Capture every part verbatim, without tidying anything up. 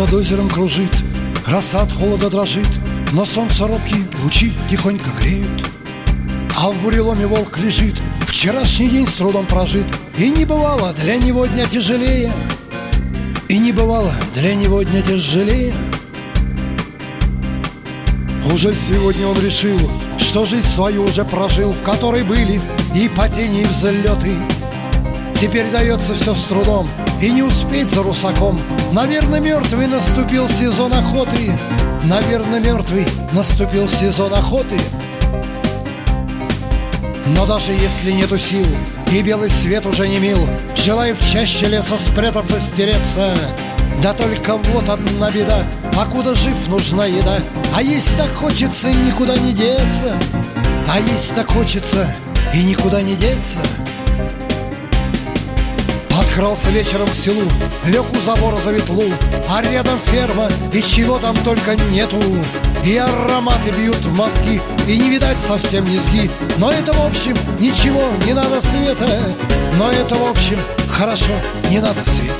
над озером кружит, роса от холода дрожит, но солнце робкие лучи тихонько греют. А в буреломе волк лежит, вчерашний день с трудом прожит, и не бывало для него дня тяжелее, и не бывало для него дня тяжелее. Уже сегодня он решил, что жизнь свою уже прожил, в которой были и падения, и взлеты. Теперь дается все с трудом, и не успеть за русаком. Наверное, мертвый наступил сезон охоты. Наверное, мертвый наступил сезон охоты. Но даже если нету сил, и белый свет уже не мил, желая в чаще леса спрятаться, стереться. Да только вот одна беда: покуда жив, нужна еда. А есть так хочется, и никуда не деться. А есть так хочется, и никуда не деться. Подкрался вечером к селу, лег у забора за ветлу, а рядом ферма, и чего там только нету. И ароматы бьют в мозги, и не видать совсем низги. Но это в общем ничего, не надо света. Но это в общем хорошо, не надо света.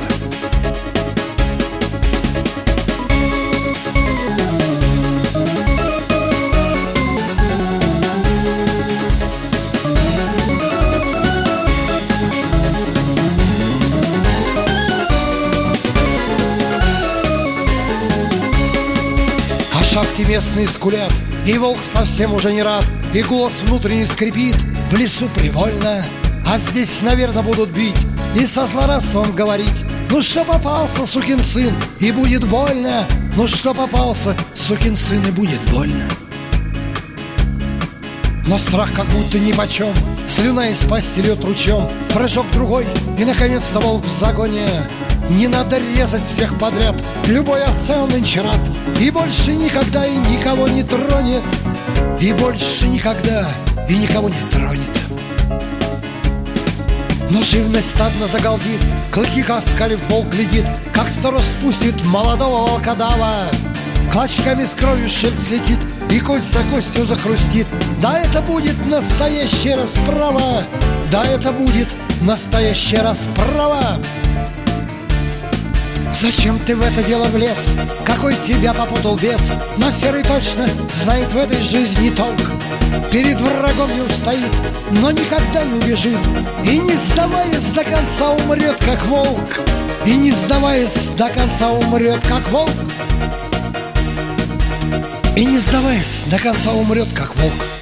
Шавки местные скулят, и волк совсем уже не рад, и голос внутренний скрипит: в лесу привольно, а здесь, наверное, будут бить и со злорадством говорить: ну что попался, сукин сын, и будет больно. Ну что попался, сукин сын, и будет больно. Но страх как будто нипочем, слюна из пасти льет ручьем. Прыжок другой, и наконец-то волк в загоне. Не надо резать всех подряд, любой овце он нынче рад, и больше никогда и никого не тронет. И больше никогда и никого не тронет. Но живность стадно загалдит, клыки оскалив, волк глядит, как сторож спустит молодого волкодава. Клочками с кровью шерсть летит, и кость за костью захрустит. Да это будет настоящая расправа. Да это будет настоящая расправа. Зачем ты в это дело влез? Какой тебя попутал бес? Но серый точно знает в этой жизни толк. Перед врагом не устоит, но никогда не убежит, и не сдаваясь до конца умрет, как волк. И не сдаваясь до конца умрет, как волк. И не сдаваясь до конца умрет, как волк.